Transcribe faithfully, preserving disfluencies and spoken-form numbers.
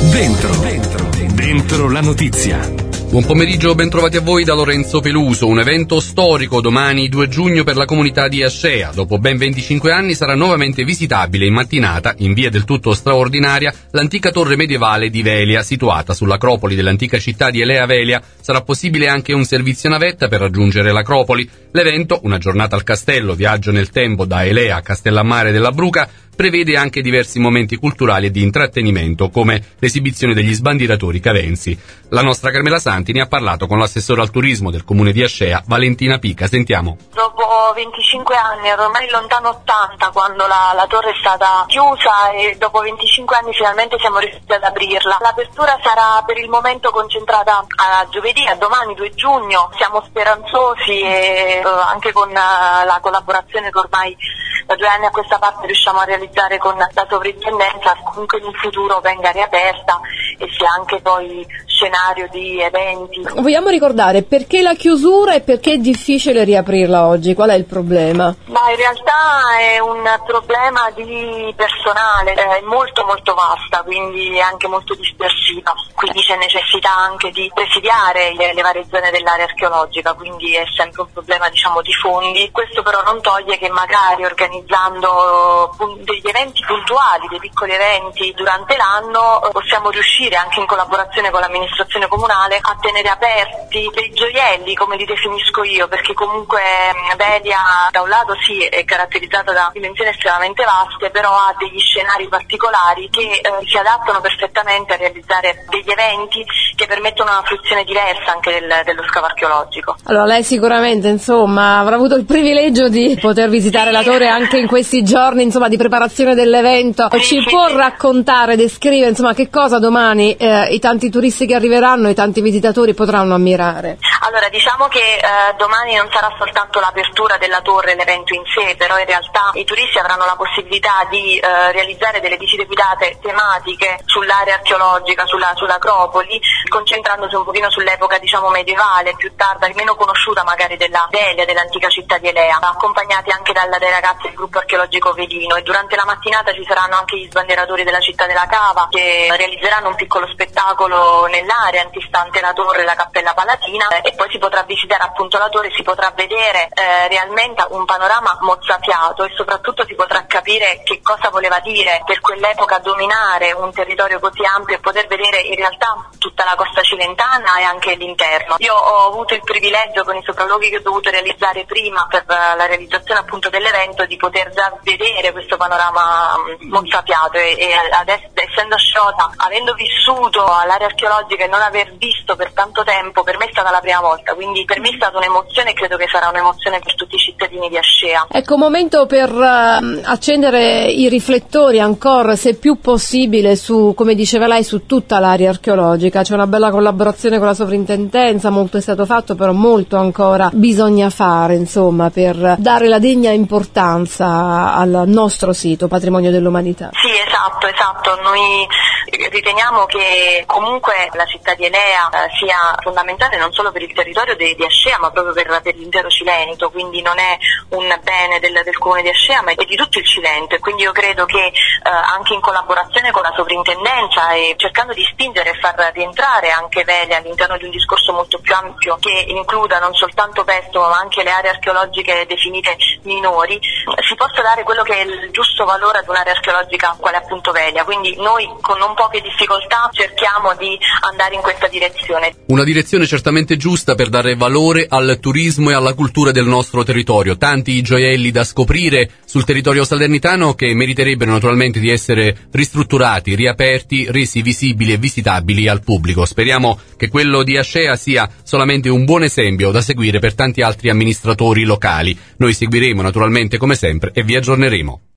Dentro, dentro, dentro la notizia. Buon pomeriggio, ben trovati a voi da Lorenzo Peluso. Un evento storico domani due giugno per la comunità di Ascea. Dopo ben venticinque anni sarà nuovamente visitabile in mattinata, in via del tutto straordinaria, l'antica torre medievale di Velia, situata sull'acropoli dell'antica città di Elea Velia. Sarà possibile anche un servizio navetta per raggiungere l'acropoli. L'evento, una giornata al castello, viaggio nel tempo da Elea a Castellammare della Bruca, prevede anche diversi momenti culturali e di intrattenimento, come l'esibizione degli sbandieratori cavensi. La nostra Carmela Santi ne ha parlato con l'assessore al turismo del comune di Ascea, Valentina Pica. Sentiamo. Dopo venticinque anni, ormai lontano ottanta, quando la, la torre è stata chiusa, e dopo venticinque anni finalmente siamo riusciti ad aprirla. L'apertura sarà per il momento concentrata a giovedì, a domani due giugno. Siamo speranzosi e uh, anche con uh, la collaborazione che ormai da due anni a questa parte riusciamo a realizzare con la sovrintendenza, comunque in un futuro venga riaperta e sia anche poi scenario di eventi. Vogliamo ricordare perché la chiusura e perché è difficile riaprirla oggi? Qual è il problema? Ma in realtà è un problema di personale, è molto molto vasta, quindi anche molto dispersiva, quindi c'è necessità anche di presidiare le, le varie zone dell'area archeologica, quindi è sempre un problema, diciamo, di fondi. Questo però non toglie che magari organizzando degli eventi puntuali, dei piccoli eventi durante l'anno, possiamo riuscire anche in collaborazione con l'amministrazione comunale a tenere aperti dei gioielli, come li definisco io, perché comunque Velia da un lato sì è caratterizzata da dimensioni estremamente vaste, però ha degli scenari particolari che eh, si adattano perfettamente a realizzare degli eventi che permettono una fruizione diversa anche del, dello scavo archeologico. Allora lei sicuramente insomma avrà avuto il privilegio di poter visitare sì. la torre anche in questi giorni insomma di preparazione dell'evento. Sì, Ci sì, può sì. raccontare, descrivere insomma che cosa domani eh, i tanti turisti che arriveranno, i tanti visitatori potranno ammirare? Allora diciamo che eh, domani non sarà soltanto l'apertura della torre, l'evento in sé, però in realtà i turisti avranno la possibilità di eh, realizzare delle visite guidate tematiche sull'area archeologica, sulla, sull'acropoli, concentrandosi un pochino sull'epoca diciamo medievale, più tarda, meno conosciuta magari della Velia, dell'antica città di Elea, accompagnati anche dalla, dai ragazzi del gruppo archeologico Velino, e durante la mattinata ci saranno anche gli sbandieratori della città della Cava che realizzeranno un piccolo spettacolo nell'area antistante la torre e la cappella palatina, e poi si potrà visitare appunto la torre, si potrà vedere eh, realmente un panorama mozzafiato e soprattutto si potrà capire che cosa voleva dire per quell'epoca dominare un territorio così ampio e poter vedere in realtà tutta la costa cilentana e anche l'interno. Io ho avuto il privilegio con i sopralluoghi che ho dovuto realizzare prima per la realizzazione appunto dell'evento di poter già vedere questo panorama mozzafiato e, e adesso, essendo sciota, avendo vissuto all'area archeologica e non aver visto per tanto tempo, per me è stata la prima volta, quindi per me è stata un'emozione e credo che sarà un'emozione per tutti i cittadini di Ascea. Ecco, un momento per uh, accendere i riflettori ancora, se più possibile, su, come diceva lei, su tutta l'area archeologica. C'è una bella collaborazione con la sovrintendenza, molto è stato fatto, però molto ancora bisogna fare, insomma, per dare la degna importanza al nostro sito, patrimonio dell'umanità. Sì, esatto, esatto. Noi riteniamo che comunque la città di Elea eh, sia fondamentale non solo per il territorio de, di Ascea, ma proprio per, per l'intero Cilento, quindi non è un bene del, del comune di Ascea, ma è di tutto il Cilento, e quindi io credo che eh, anche in collaborazione con la sovrintendenza e cercando di spingere e far rientrare anche Velia all'interno di un discorso molto più ampio che includa non soltanto Pesto ma anche le aree archeologiche definite minori, si possa dare quello che è il giusto valore ad un'area archeologica quale appunto Velia. Quindi noi con non poche difficoltà cerchiamo di andare in questa direzione. Una direzione certamente giusta per dare valore al turismo e alla cultura del nostro territorio. Tanti gioielli da scoprire sul territorio salernitano che meriterebbero naturalmente di essere ristrutturati, riaperti, resi visibili e visitabili al pubblico. Speriamo che quello di Ascea sia solamente un buon esempio da seguire per tanti altri amministratori locali. Noi seguiremo naturalmente come sempre e vi aggiorneremo.